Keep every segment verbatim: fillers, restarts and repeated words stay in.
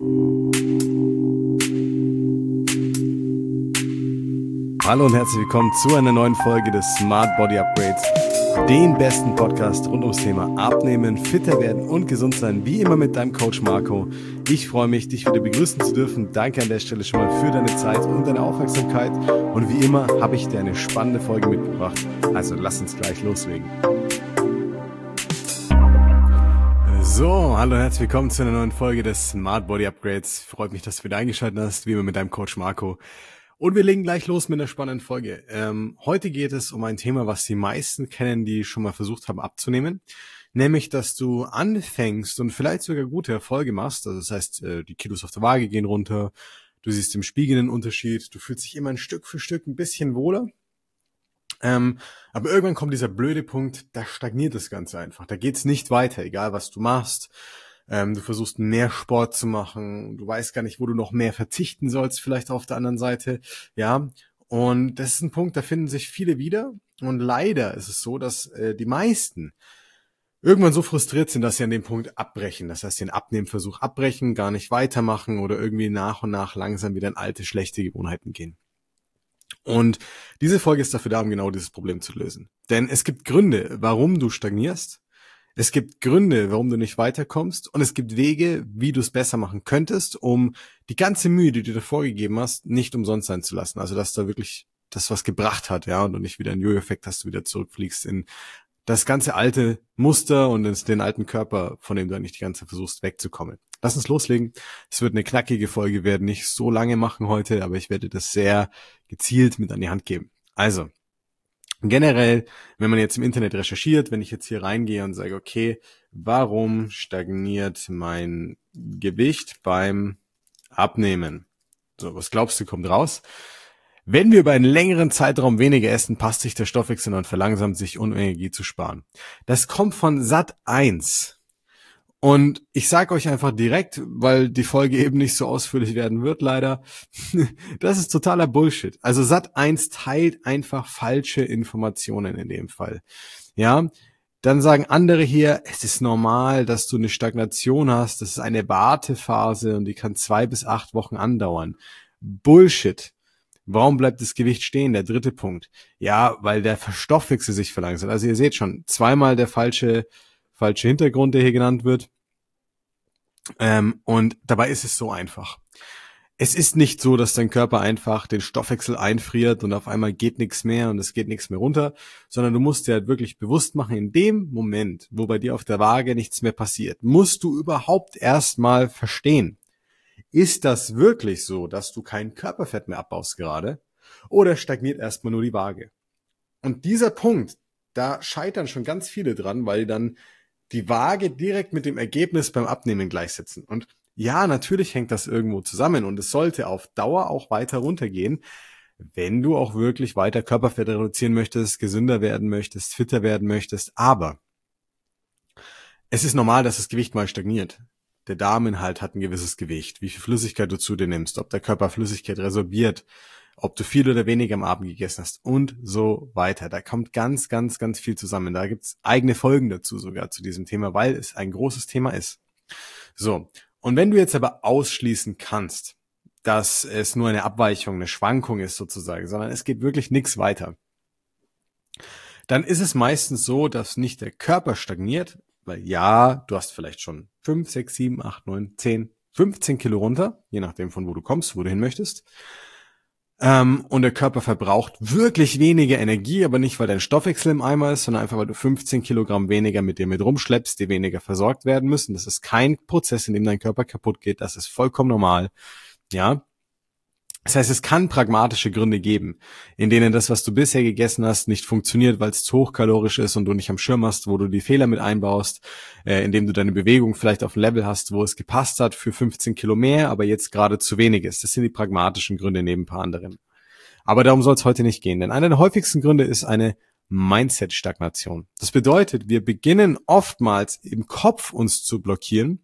Hallo und herzlich willkommen zu einer neuen Folge des Smart Body Upgrades, den besten Podcast rund ums Thema Abnehmen, fitter werden und gesund sein, wie immer mit deinem Coach Marco. Ich freue mich, dich wieder begrüßen zu dürfen. Danke an der Stelle schon mal für deine Zeit und deine Aufmerksamkeit. Und wie immer habe ich dir eine spannende Folge mitgebracht. Also lass uns gleich loslegen. So, hallo und herzlich willkommen zu einer neuen Folge des Smart Body Upgrades. Freut mich, dass du wieder eingeschaltet hast, wie immer mit deinem Coach Marco. Und wir legen gleich los mit einer spannenden Folge. Ähm, heute geht es um ein Thema, was die meisten kennen, die schon mal versucht haben abzunehmen. Nämlich, dass du anfängst und vielleicht sogar gute Erfolge machst. Also das heißt, äh, die Kilos auf der Waage gehen runter, du siehst im Spiegel einen Unterschied, du fühlst dich immer ein Stück für Stück ein bisschen wohler. Ähm, aber irgendwann kommt dieser blöde Punkt, da stagniert das Ganze einfach. Da geht's nicht weiter, egal was du machst. Ähm, du versuchst mehr Sport zu machen, du weißt gar nicht, wo du noch mehr verzichten sollst, vielleicht auf der anderen Seite, ja. Und das ist ein Punkt, da finden sich viele wieder. Und leider ist es so, dass äh, die meisten irgendwann so frustriert sind, dass sie an dem Punkt abbrechen. Das heißt, den Abnehmversuch abbrechen, gar nicht weitermachen oder irgendwie nach und nach langsam wieder in alte, schlechte Gewohnheiten gehen. Und diese Folge ist dafür da, um genau dieses Problem zu lösen. Denn es gibt Gründe, warum du stagnierst. Es gibt Gründe, warum du nicht weiterkommst. Und es gibt Wege, wie du es besser machen könntest, um die ganze Mühe, die du dir vorgegeben hast, nicht umsonst sein zu lassen. Also, dass da wirklich das was gebracht hat, ja, und du nicht wieder einen Jojo-Effekt hast, du wieder zurückfliegst in das ganze alte Muster und in den alten Körper, von dem du eigentlich die ganze Zeit versuchst wegzukommen. Lass uns loslegen. Es wird eine knackige Folge, werden nicht so lange machen heute, aber ich werde das sehr gezielt mit an die Hand geben. Also, generell, wenn man jetzt im Internet recherchiert, wenn ich jetzt hier reingehe und sage, okay, warum stagniert mein Gewicht beim Abnehmen? So, was glaubst du, kommt raus? Wenn wir über einen längeren Zeitraum weniger essen, passt sich der Stoffwechsel und verlangsamt sich, um Energie zu sparen. Das kommt von Sat eins. Und ich sage euch einfach direkt, weil die Folge eben nicht so ausführlich werden wird, leider, das ist totaler Bullshit. Also Sat eins teilt einfach falsche Informationen in dem Fall. Ja, dann sagen andere hier, es ist normal, dass du eine Stagnation hast, das ist eine Wartephase und die kann zwei bis acht Wochen andauern. Bullshit. Warum bleibt das Gewicht stehen? Der dritte Punkt. Ja, weil der Stoffwechsel sich verlangsamt. Also ihr seht schon, zweimal der falsche falsche Hintergrund, der hier genannt wird. Ähm, und dabei ist es so einfach. Es ist nicht so, dass dein Körper einfach den Stoffwechsel einfriert und auf einmal geht nichts mehr und es geht nichts mehr runter, sondern du musst dir halt wirklich bewusst machen, in dem Moment, wo bei dir auf der Waage nichts mehr passiert, musst du überhaupt erstmal verstehen, ist das wirklich so, dass du kein Körperfett mehr abbaust gerade oder stagniert erstmal nur die Waage? Und dieser Punkt, da scheitern schon ganz viele dran, weil die dann die Waage direkt mit dem Ergebnis beim Abnehmen gleichsetzen. Und ja, natürlich hängt das irgendwo zusammen und es sollte auf Dauer auch weiter runtergehen, wenn du auch wirklich weiter Körperfett reduzieren möchtest, gesünder werden möchtest, fitter werden möchtest. Aber es ist normal, dass das Gewicht mal stagniert. Der Darminhalt hat ein gewisses Gewicht, wie viel Flüssigkeit du zu dir nimmst, ob der Körper Flüssigkeit resorbiert, ob du viel oder weniger am Abend gegessen hast und so weiter. Da kommt ganz, ganz, ganz viel zusammen. Da gibt's eigene Folgen dazu sogar zu diesem Thema, weil es ein großes Thema ist. So, und wenn du jetzt aber ausschließen kannst, dass es nur eine Abweichung, eine Schwankung ist sozusagen, sondern es geht wirklich nichts weiter, dann ist es meistens so, dass nicht der Körper stagniert, weil ja, du hast vielleicht schon fünf, sechs, sieben, acht, neun, zehn, fünfzehn Kilo runter, je nachdem von wo du kommst, wo du hin möchtest. Ähm, und der Körper verbraucht wirklich weniger Energie, aber nicht, weil dein Stoffwechsel im Eimer ist, sondern einfach, weil du fünfzehn Kilogramm weniger mit dir mit rumschleppst, die weniger versorgt werden müssen. Das ist kein Prozess, in dem dein Körper kaputt geht. Das ist vollkommen normal. Ja. Das heißt, es kann pragmatische Gründe geben, in denen das, was du bisher gegessen hast, nicht funktioniert, weil es zu hochkalorisch ist und du nicht am Schirm hast, wo du die Fehler mit einbaust, äh, indem du deine Bewegung vielleicht auf ein Level hast, wo es gepasst hat für fünfzehn Kilo mehr, aber jetzt gerade zu wenig ist. Das sind die pragmatischen Gründe neben ein paar anderen. Aber darum soll es heute nicht gehen, denn einer der häufigsten Gründe ist eine Mindset-Stagnation. Das bedeutet, wir beginnen oftmals im Kopf uns zu blockieren,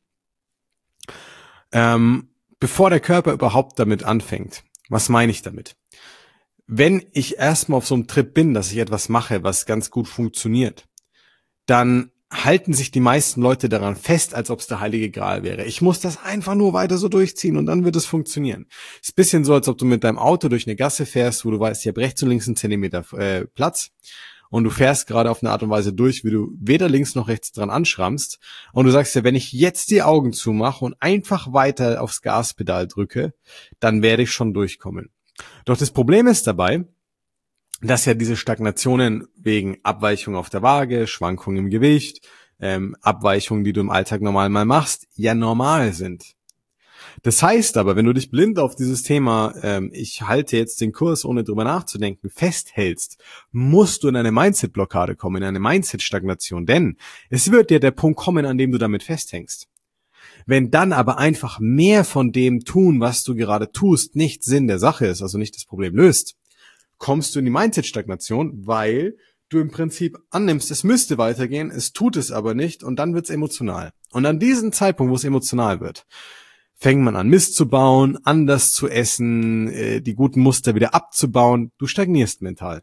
ähm, bevor der Körper überhaupt damit anfängt. Was meine ich damit? Wenn ich erstmal auf so einem Trip bin, dass ich etwas mache, was ganz gut funktioniert, dann halten sich die meisten Leute daran fest, als ob es der heilige Gral wäre. Ich muss das einfach nur weiter so durchziehen und dann wird es funktionieren. Ist ein bisschen so, als ob du mit deinem Auto durch eine Gasse fährst, wo du weißt, ich habe rechts und links einen Zentimeter äh, Platz und du fährst gerade auf eine Art und Weise durch, wie du weder links noch rechts dran anschrammst und du sagst ja, wenn ich jetzt die Augen zumache und einfach weiter aufs Gaspedal drücke, dann werde ich schon durchkommen. Doch das Problem ist dabei, dass ja diese Stagnationen wegen Abweichung auf der Waage, Schwankungen im Gewicht, ähm, Abweichungen, die du im Alltag normal mal machst, ja normal sind. Das heißt aber, wenn du dich blind auf dieses Thema, ähm, ich halte jetzt den Kurs, ohne drüber nachzudenken, festhältst, musst du in eine Mindset-Blockade kommen, in eine Mindset-Stagnation, denn es wird ja der Punkt kommen, an dem du damit festhängst. Wenn dann aber einfach mehr von dem tun, was du gerade tust, nicht Sinn der Sache ist, also nicht das Problem löst, kommst du in die Mindset-Stagnation, weil du im Prinzip annimmst, es müsste weitergehen, es tut es aber nicht und dann wird es emotional. Und an diesem Zeitpunkt, wo es emotional wird, fängt man an Mist zu bauen, anders zu essen, äh, die guten Muster wieder abzubauen. Du stagnierst mental.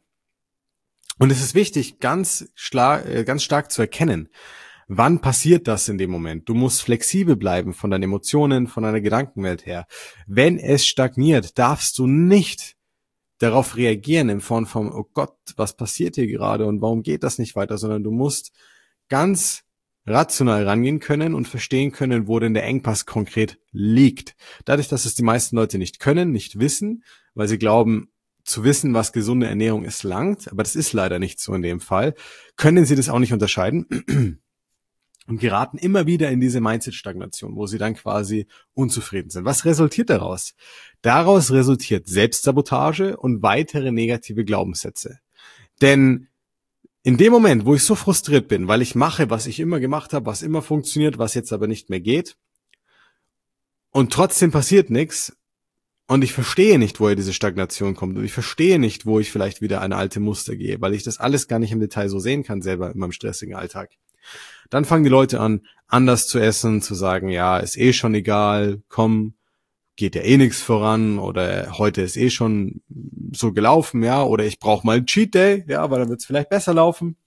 Und es ist wichtig, ganz, schla- äh, ganz stark zu erkennen, wann passiert das in dem Moment. Du musst flexibel bleiben von deinen Emotionen, von deiner Gedankenwelt her. Wenn es stagniert, darfst du nicht darauf reagieren in Form von, oh Gott, was passiert hier gerade und warum geht das nicht weiter, sondern du musst ganz rational rangehen können und verstehen können, wo denn der Engpass konkret liegt. Dadurch, dass es die meisten Leute nicht können, nicht wissen, weil sie glauben, zu wissen, was gesunde Ernährung ist, langt, aber das ist leider nicht so in dem Fall, können sie das auch nicht unterscheiden und geraten immer wieder in diese Mindset-Stagnation, wo sie dann quasi unzufrieden sind. Was resultiert daraus? Daraus resultiert Selbstsabotage und weitere negative Glaubenssätze. Denn in dem Moment, wo ich so frustriert bin, weil ich mache, was ich immer gemacht habe, was immer funktioniert, was jetzt aber nicht mehr geht, und trotzdem passiert nichts, und ich verstehe nicht, woher diese Stagnation kommt, und ich verstehe nicht, wo ich vielleicht wieder eine alte Muster gehe, weil ich das alles gar nicht im Detail so sehen kann selber in meinem stressigen Alltag. Dann fangen die Leute an, anders zu essen, zu sagen, ja, ist eh schon egal, komm, geht ja eh nichts voran oder heute ist eh schon so gelaufen, ja, oder ich brauche mal einen Cheat Day, ja, weil dann wird es vielleicht besser laufen.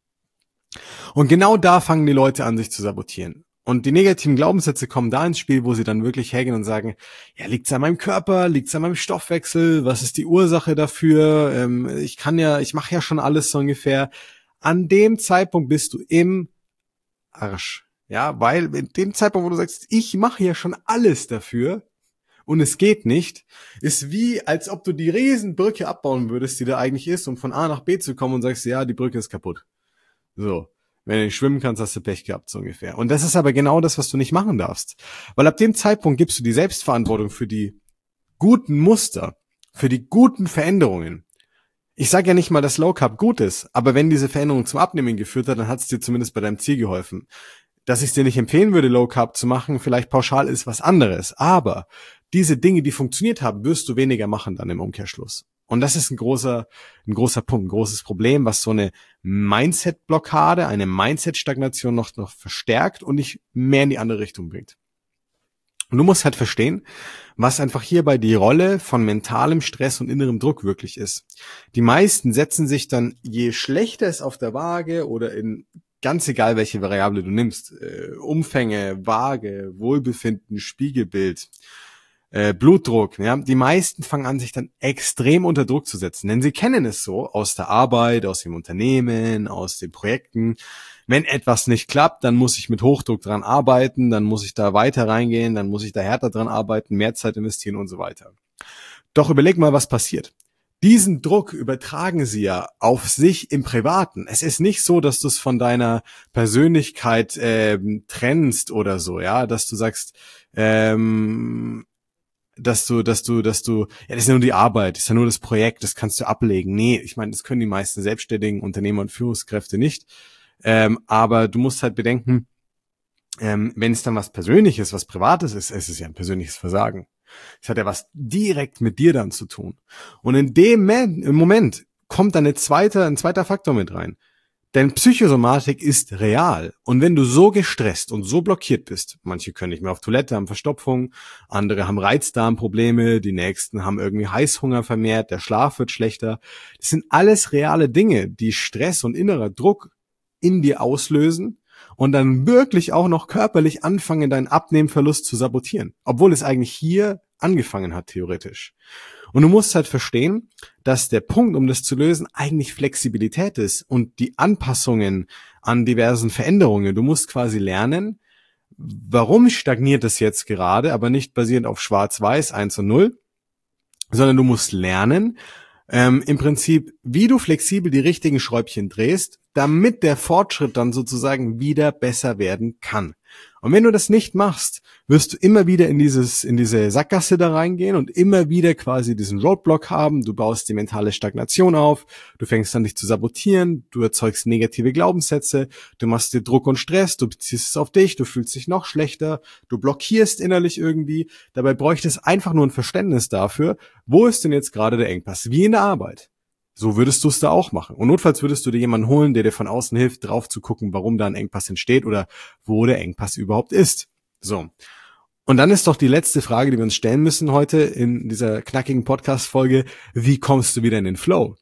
Und genau da fangen die Leute an, sich zu sabotieren. Und die negativen Glaubenssätze kommen da ins Spiel, wo sie dann wirklich hergehen und sagen, ja, liegt's an meinem Körper, liegt's an meinem Stoffwechsel, was ist die Ursache dafür? Ähm, ich kann ja, ich mache ja schon alles so ungefähr. An dem Zeitpunkt bist du im Arsch. Ja, weil in dem Zeitpunkt, wo du sagst, ich mache ja schon alles dafür und es geht nicht, ist wie, als ob du die Riesenbrücke abbauen würdest, die da eigentlich ist, um von A nach B zu kommen und sagst, ja, die Brücke ist kaputt. So. Wenn du nicht schwimmen kannst, hast du Pech gehabt, so ungefähr. Und das ist aber genau das, was du nicht machen darfst. Weil ab dem Zeitpunkt gibst du die Selbstverantwortung für die guten Muster, für die guten Veränderungen. Ich sage ja nicht mal, dass Low Carb gut ist, aber wenn diese Veränderung zum Abnehmen geführt hat, dann hat es dir zumindest bei deinem Ziel geholfen. Dass ich es dir nicht empfehlen würde, Low Carb zu machen, vielleicht pauschal ist was anderes. Aber diese Dinge, die funktioniert haben, wirst du weniger machen dann im Umkehrschluss. Und das ist ein großer, ein großer Punkt, ein großes Problem, was so eine Mindset-Blockade, eine Mindset-Stagnation noch, noch verstärkt und dich mehr in die andere Richtung bringt. Und du musst halt verstehen, was einfach hierbei die Rolle von mentalem Stress und innerem Druck wirklich ist. Die meisten setzen sich dann, je schlechter es auf der Waage oder in ganz egal, welche Variable du nimmst, äh, Umfänge, Waage, Wohlbefinden, Spiegelbild, äh, Blutdruck, ja, die meisten fangen an, sich dann extrem unter Druck zu setzen, denn sie kennen es so aus der Arbeit, aus dem Unternehmen, aus den Projekten. Wenn etwas nicht klappt, dann muss ich mit Hochdruck dran arbeiten, dann muss ich da weiter reingehen, dann muss ich da härter dran arbeiten, mehr Zeit investieren und so weiter. Doch überleg mal, was passiert. Diesen Druck übertragen sie ja auf sich im Privaten. Es ist nicht so, dass du es von deiner Persönlichkeit ähm, trennst oder so, ja, dass du sagst, ähm, dass du, dass du, dass du, ja, das ist ja nur die Arbeit, das ist ja nur das Projekt, das kannst du ablegen. Nee, ich meine, das können die meisten selbstständigen Unternehmer und Führungskräfte nicht. Ähm, aber du musst halt bedenken, ähm, wenn es dann was Persönliches, was Privates ist, es ist ja ein persönliches Versagen. Es hat ja was direkt mit dir dann zu tun. Und in dem im Moment kommt dann eine zweite, ein zweiter Faktor mit rein. Denn Psychosomatik ist real. Und wenn du so gestresst und so blockiert bist, manche können nicht mehr auf Toilette, haben Verstopfung, andere haben Reizdarmprobleme, die nächsten haben irgendwie Heißhunger vermehrt, der Schlaf wird schlechter. Das sind alles reale Dinge, die Stress und innerer Druck in dir auslösen und dann wirklich auch noch körperlich anfangen, deinen Abnehmverlust zu sabotieren, obwohl es eigentlich hier angefangen hat, theoretisch. Und du musst halt verstehen, dass der Punkt, um das zu lösen, eigentlich Flexibilität ist und die Anpassungen an diversen Veränderungen. Du musst quasi lernen, warum stagniert es jetzt gerade, aber nicht basierend auf Schwarz-Weiß, eins und null, sondern du musst lernen, ähm, im Prinzip, wie du flexibel die richtigen Schräubchen drehst, damit der Fortschritt dann sozusagen wieder besser werden kann. Und wenn du das nicht machst, wirst du immer wieder in dieses, in diese Sackgasse da reingehen und immer wieder quasi diesen Roadblock haben. Du baust die mentale Stagnation auf, du fängst an dich zu sabotieren, du erzeugst negative Glaubenssätze, du machst dir Druck und Stress, du beziehst es auf dich, du fühlst dich noch schlechter, du blockierst innerlich irgendwie. Dabei bräuchte es einfach nur ein Verständnis dafür, wo ist denn jetzt gerade der Engpass? Wie in der Arbeit. So würdest du es da auch machen. Und notfalls würdest du dir jemanden holen, der dir von außen hilft, drauf zu gucken, warum da ein Engpass entsteht oder wo der Engpass überhaupt ist. So. Und dann ist doch die letzte Frage, die wir uns stellen müssen heute in dieser knackigen Podcast-Folge: Wie kommst du wieder in den Flow?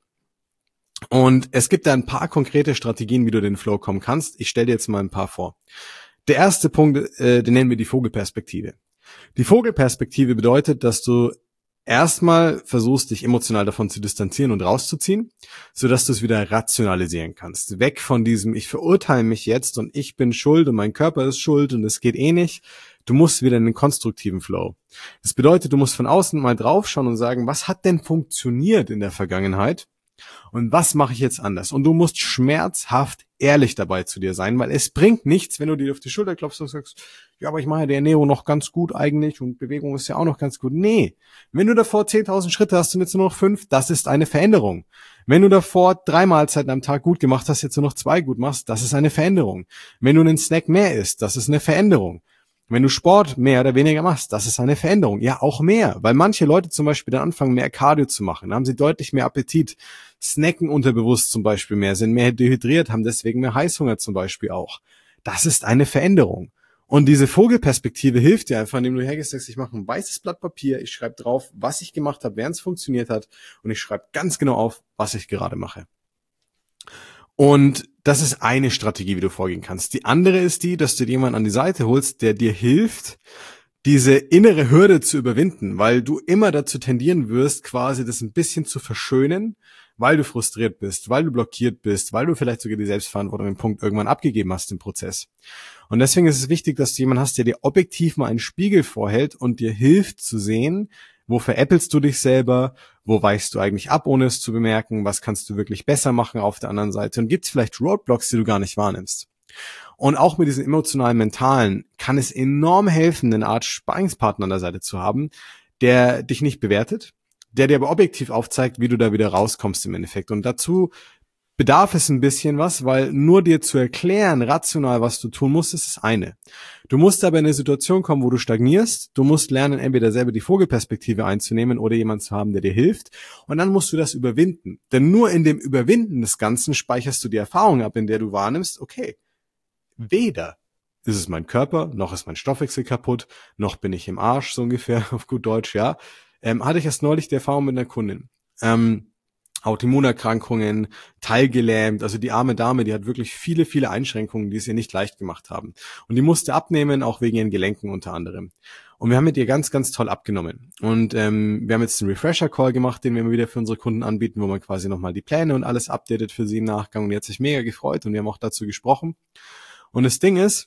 Und es gibt da ein paar konkrete Strategien, wie du in den Flow kommen kannst. Ich stelle dir jetzt mal ein paar vor. Der erste Punkt, äh, den nennen wir die Vogelperspektive. Die Vogelperspektive bedeutet, dass du erstmal versuchst, dich emotional davon zu distanzieren und rauszuziehen, sodass du es wieder rationalisieren kannst. Weg von diesem, ich verurteile mich jetzt und ich bin schuld und mein Körper ist schuld und es geht eh nicht. Du musst wieder in den konstruktiven Flow. Das bedeutet, du musst von außen mal draufschauen und sagen, was hat denn funktioniert in der Vergangenheit? Und was mache ich jetzt anders? Und du musst schmerzhaft ehrlich dabei zu dir sein, weil es bringt nichts, wenn du dir auf die Schulter klopfst und sagst, ja, aber ich mache ja die Ernährung noch ganz gut eigentlich und Bewegung ist ja auch noch ganz gut. Nee, wenn du davor zehntausend Schritte hast und jetzt nur noch fünf, das ist eine Veränderung. Wenn du davor drei Mahlzeiten am Tag gut gemacht hast, jetzt nur noch zwei gut machst, das ist eine Veränderung. Wenn du einen Snack mehr isst, das ist eine Veränderung. Wenn du Sport mehr oder weniger machst, das ist eine Veränderung. Ja, auch mehr, weil manche Leute zum Beispiel dann anfangen, mehr Cardio zu machen. Dann haben sie deutlich mehr Appetit, snacken unterbewusst zum Beispiel mehr, sind mehr dehydriert, haben deswegen mehr Heißhunger zum Beispiel auch. Das ist eine Veränderung. Und diese Vogelperspektive hilft dir einfach, indem du hergehst, sagst, ich mache ein weißes Blatt Papier, ich schreibe drauf, was ich gemacht habe, während es funktioniert hat, und ich schreibe ganz genau auf, was ich gerade mache. Und das ist eine Strategie, wie du vorgehen kannst. Die andere ist die, dass du dir jemanden an die Seite holst, der dir hilft, diese innere Hürde zu überwinden, weil du immer dazu tendieren wirst, quasi das ein bisschen zu verschönen, weil du frustriert bist, weil du blockiert bist, weil du vielleicht sogar die Selbstverantwortung im Punkt irgendwann abgegeben hast im Prozess. Und deswegen ist es wichtig, dass du jemanden hast, der dir objektiv mal einen Spiegel vorhält und dir hilft zu sehen, wo veräppelst du dich selber, wo weichst du eigentlich ab, ohne es zu bemerken, was kannst du wirklich besser machen auf der anderen Seite und gibt es vielleicht Roadblocks, die du gar nicht wahrnimmst. Und auch mit diesen emotionalen, mentalen kann es enorm helfen, eine Art Sparringspartner an der Seite zu haben, der dich nicht bewertet, der dir aber objektiv aufzeigt, wie du da wieder rauskommst im Endeffekt. Und dazu bedarf es ein bisschen was, weil nur dir zu erklären, rational, was du tun musst, ist das eine. Du musst aber in eine Situation kommen, wo du stagnierst. Du musst lernen, entweder selber die Vogelperspektive einzunehmen oder jemanden zu haben, der dir hilft. Und dann musst du das überwinden. Denn nur in dem Überwinden des Ganzen speicherst du die Erfahrung ab, in der du wahrnimmst, okay, weder ist es mein Körper, noch ist mein Stoffwechsel kaputt, noch bin ich im Arsch, so ungefähr, auf gut Deutsch, ja. Ähm, hatte ich erst neulich die Erfahrung mit einer Kundin. Ähm, Autoimmunerkrankungen, teilgelähmt, also die arme Dame, die hat wirklich viele, viele Einschränkungen, die es ihr nicht leicht gemacht haben. Und die musste abnehmen, auch wegen ihren Gelenken unter anderem. Und wir haben mit ihr ganz, ganz toll abgenommen. Und ähm, wir haben jetzt einen Refresher-Call gemacht, den wir immer wieder für unsere Kunden anbieten, wo man quasi nochmal die Pläne und alles updatet für sie im Nachgang. Und die hat sich mega gefreut und wir haben auch dazu gesprochen. Und das Ding ist,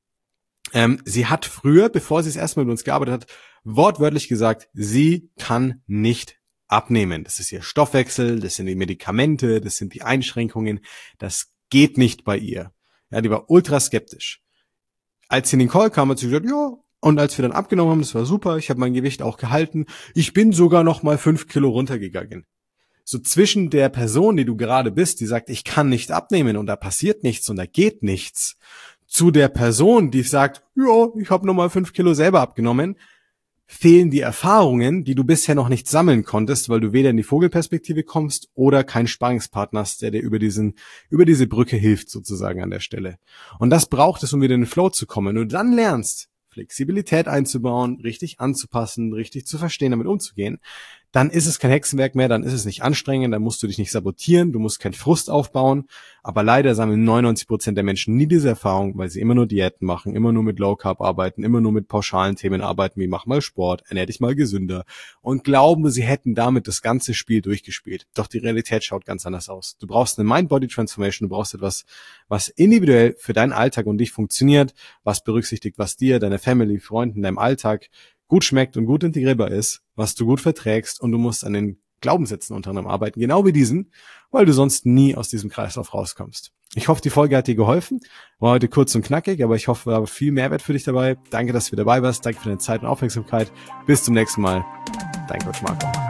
ähm, sie hat früher, bevor sie es erstmal mit uns gearbeitet hat, wortwörtlich gesagt, sie kann nicht abnehmen. Das ist ihr Stoffwechsel, das sind die Medikamente, das sind die Einschränkungen, das geht nicht bei ihr. Ja, die war ultra skeptisch. Als sie in den Call kam, hat sie gesagt, ja, und als wir dann abgenommen haben, das war super, ich habe mein Gewicht auch gehalten, ich bin sogar noch mal fünf Kilo runtergegangen. So zwischen der Person, die du gerade bist, die sagt, ich kann nicht abnehmen und da passiert nichts und da geht nichts, zu der Person, die sagt, ja, ich habe noch mal fünf Kilo selber abgenommen, fehlen die Erfahrungen, die du bisher noch nicht sammeln konntest, weil du weder in die Vogelperspektive kommst oder keinen Sparringspartner hast, der dir über diesen, über diese Brücke hilft sozusagen an der Stelle. Und das braucht es, um wieder in den Flow zu kommen. Wenn du dann lernst, Flexibilität einzubauen, richtig anzupassen, richtig zu verstehen, damit umzugehen, dann ist es kein Hexenwerk mehr, dann ist es nicht anstrengend, dann musst du dich nicht sabotieren, du musst keinen Frust aufbauen. Aber leider sammeln neunundneunzig Prozent der Menschen nie diese Erfahrung, weil sie immer nur Diäten machen, immer nur mit Low Carb arbeiten, immer nur mit pauschalen Themen arbeiten, wie mach mal Sport, ernähr dich mal gesünder und glauben, sie hätten damit das ganze Spiel durchgespielt. Doch die Realität schaut ganz anders aus. Du brauchst eine Mind-Body-Transformation, du brauchst etwas, was individuell für deinen Alltag und dich funktioniert, was berücksichtigt, was dir, deiner Family, Freunden, deinem Alltag gut schmeckt und gut integrierbar ist, was du gut verträgst, und du musst an den Glaubenssätzen unter anderem arbeiten, genau wie diesen, weil du sonst nie aus diesem Kreislauf rauskommst. Ich hoffe, die Folge hat dir geholfen. War heute kurz und knackig, aber ich hoffe, da war viel Mehrwert für dich dabei. Danke, dass du dabei warst. Danke für deine Zeit und Aufmerksamkeit. Bis zum nächsten Mal. Dein Coach Marco.